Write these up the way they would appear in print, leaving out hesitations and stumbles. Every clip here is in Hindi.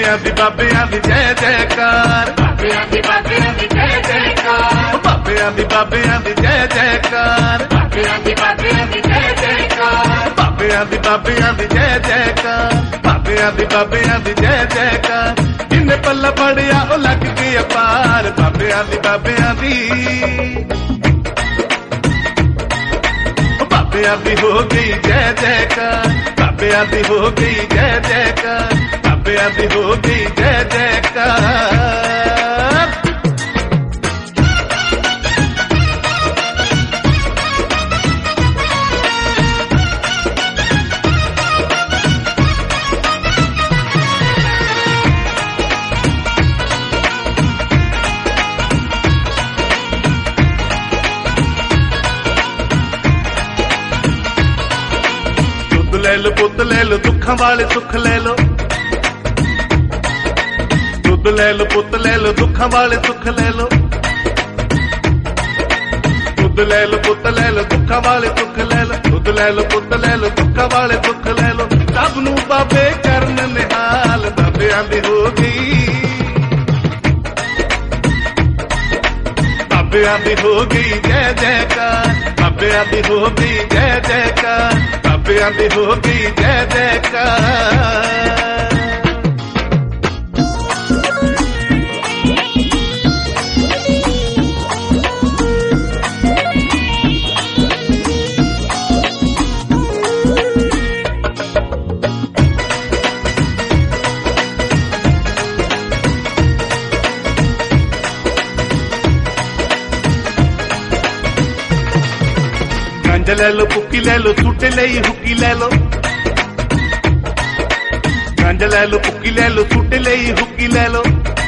बाबियां दी जय जयकार, बाबियां दी जय जयकार, बाबियां दी जय जयकार, बाबियां दी जय जयकार, बाबियां दी जय जयकार, बाबियां दी जय जयकार। जिन्ने पल्ला पड़िया ओ लग गई अपार, बाबियां दी बाबियां दी हो गई जय जयकार, बाबियां दी हो गई जय जयकार, बाबियां दी हो गई जय जयकार। ले लो पुत ले लो दुखों वाले सुख ले लो, दुध ले लो पुत ले लो दुखों वाले सुख ले लो, दुध ले लो पुत ले लो दुखों वाले सुख ले लो, दुध ले लो पुत ले लो दुखों वाले सुख ले लो। सब नू बाबे करन निहाल, बाबियां दी हो गई, बाबियां दी हो गई जय जयकार, बाबियां दी हो गई जय जयकार, बाबियां दी हो गई जय जयकार। गंज ले लो पुक्की ले लो सूटे ले हुक्की ले लो, गंज ले लो पुक्की ले लो सूटे ले हुक्की ले लो,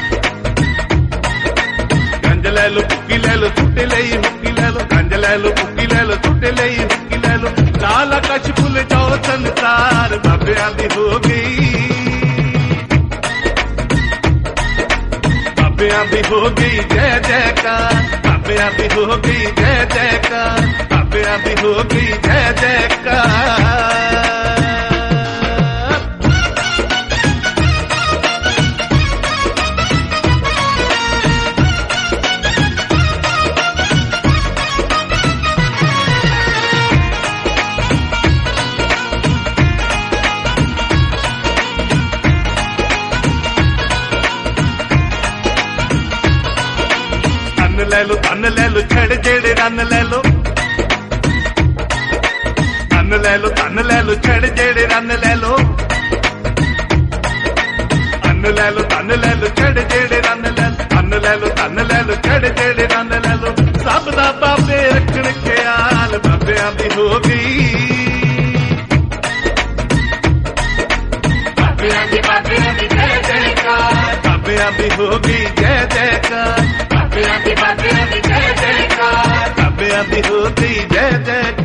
गंज ले लो पुक्की ले लो सूटे ले हुक्की ले लो, गंज ले लो पुक्की ले लो सूटे ले हुक्की ले लो। लाल आकाश भूल जाओ संसार, बाबियां दी हो गई, बाबियां दी हो गई जय जयकार, बाबियां दी हो गई जय जयकार, बाबियां दी हो गई जय जयकार। धन ले लो छड़ जेड़े रन ले लो, धन ले लो छड़ जेड़े रन ले लो, धन ले लो छड़ जेड़े रन ले लो, धन ले लो छड़ जेड़े रन ले लो। सब दा बाबे रखण ख्याल, बाबियां दी हो गई, बाबियां दी जय जयकार, बाबियां दी हो गई जय जयकार, बाबियां दी जय जयकार, बाबियां दी हो गई जय जयकार।